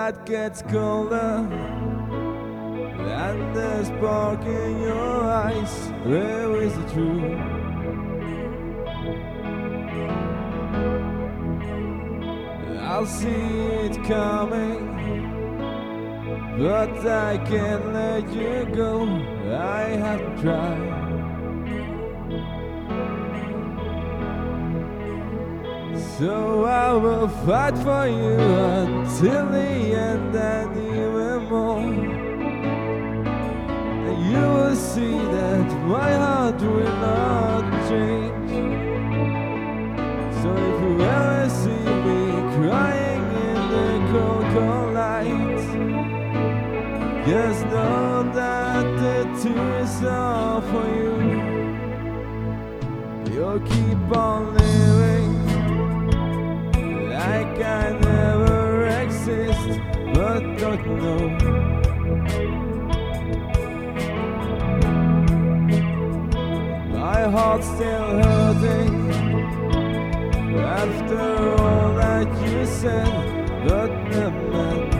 that gets colder, and the spark in your eyes, where is the truth? I'll see it coming, but I can't let you go. I have to try. So I will fight for you until the end and even more. And you will see that my heart will not change. So if you ever see me crying in the cold, cold light, just know that the tears are for you. You'll keep on living like I never exist, but don't know. My heart's still hurting after all that you said, but never meant.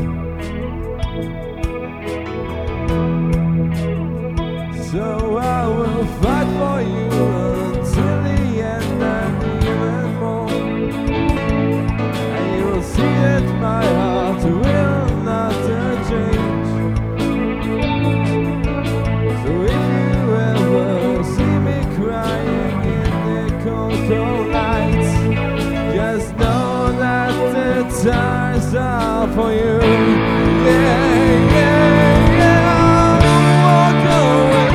So I will fight for you until the end and even more. And you will see that my heart will not change. So if you ever see me crying in the cold, cold lights, just know that the times are for you. Yeah, yeah, yeah. Walk away.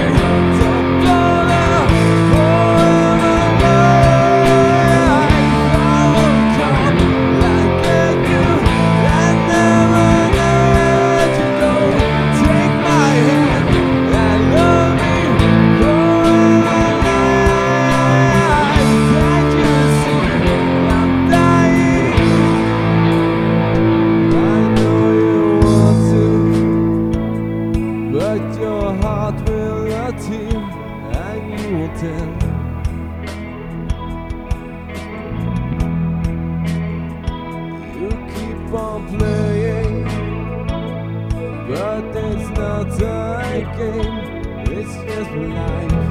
But your heart will not hear, and you won't tell. You keep on playing, but it's not a game, it's just life.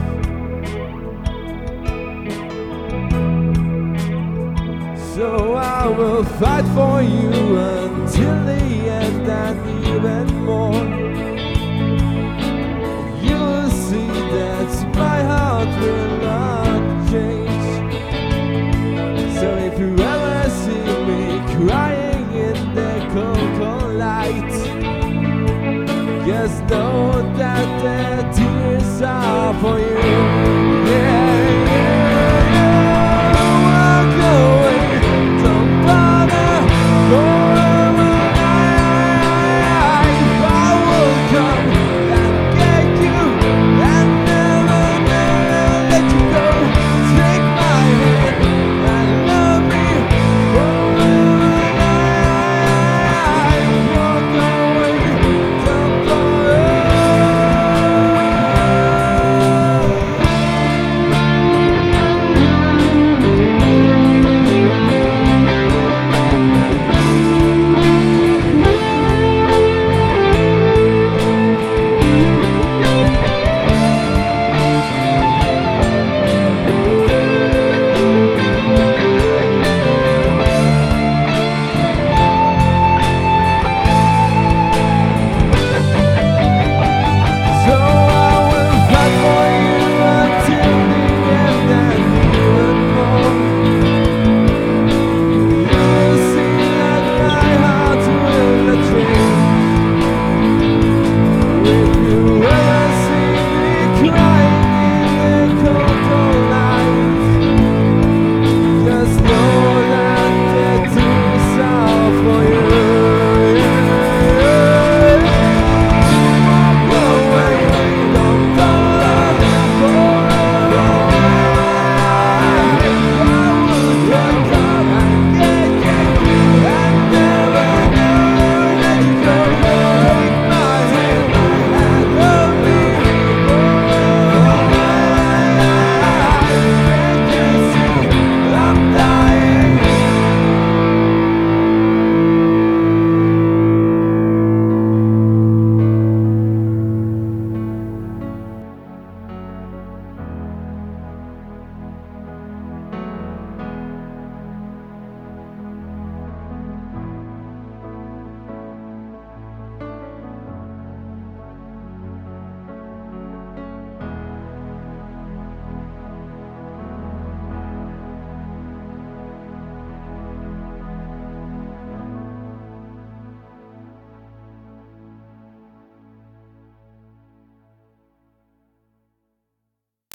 So I will fight for you until the end and even more. My heart will not change. So if you ever see me crying in the cold, cold light, just know that the tears are for you.